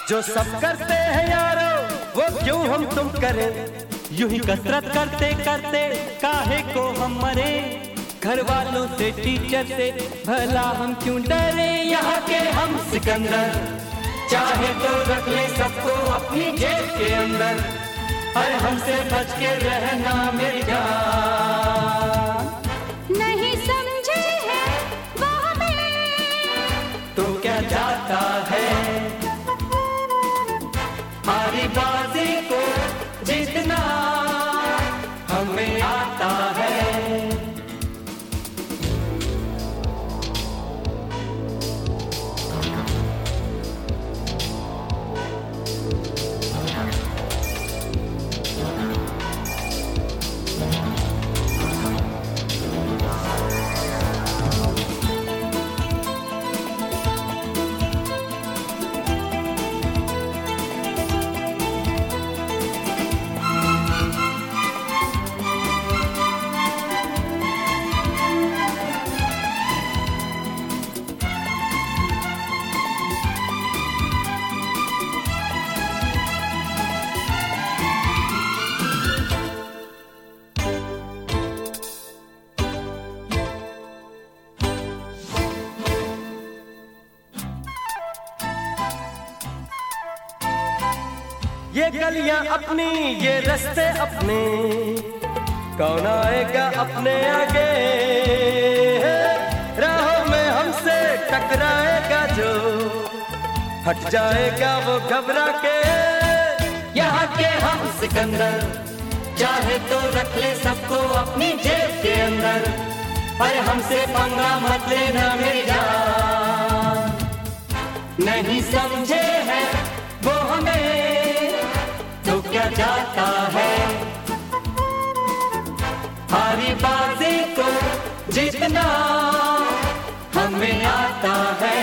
जो सब करते हैं यारो वो क्यों हम तुम करें, यूं ही कसरत करते करते काहे को हम मरे। घर वालों से टीचर से भला हम क्यों डरे, यहाँ के हम सिकंदर चाहे तो रख ले सबको अपनी जेब के अंदर। अरे हमसे बच के रहना मेरी जान, नहीं समझे हैं वो हमें तो क्या जाता है। हमारी बाजी को जीतना हमें आता है। ये गलियां अपनी ये रास्ते अपने, कौन आएगा अपने आगे। राहों में हमसे टकराएगा जो, हट जाएगा वो घबरा के। यहाँ के हम सिकंदर चाहे तो रख ले सबको अपनी जेब के अंदर। अरे हमसे पंगा मत लेना मेरी जान, नहीं समझे है वो हमें तो क्या जाता है। हमारी बाजी को जीतना हमें आता है।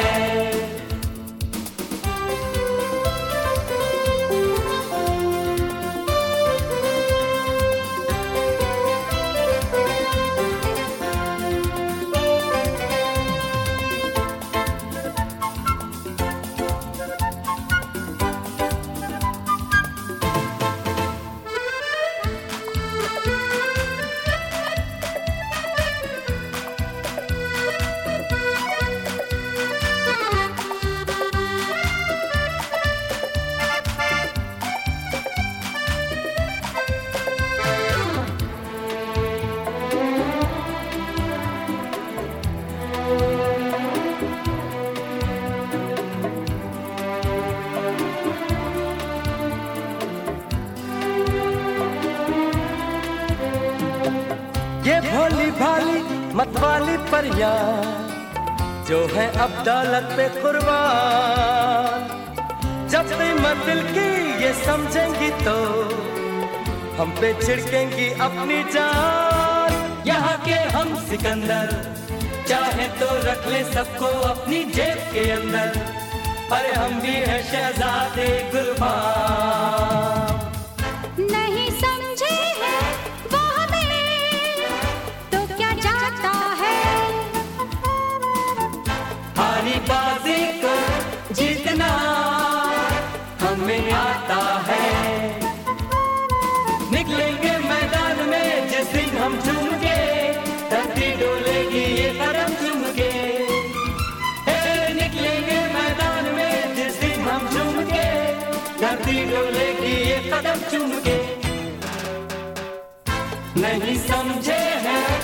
ये भोली भाली मतवाली परियां जो है अब दौलत पे कुर्बान, जब कीमत दिल की ये समझेंगी तो हम पे छिड़केंगी अपनी जान। यहाँ के हम सिकंदर चाहे तो रख ले सबको अपनी जेब के अंदर। अरे हम भी है शहजादे कुर्बान, नहीं समझे हैं वो हमें तो क्या जाता है। हमारी बाजी को जीतना हमें आता है। निकलेंगे मैदान में जिस दिन हम झूम के, धरती डोलेगी ये कदम चूम के। निकलेंगे मैदान में जिस दिन हम झूम के, धरती डोलेगी ये कदम चूम के। नहीं समझे हैं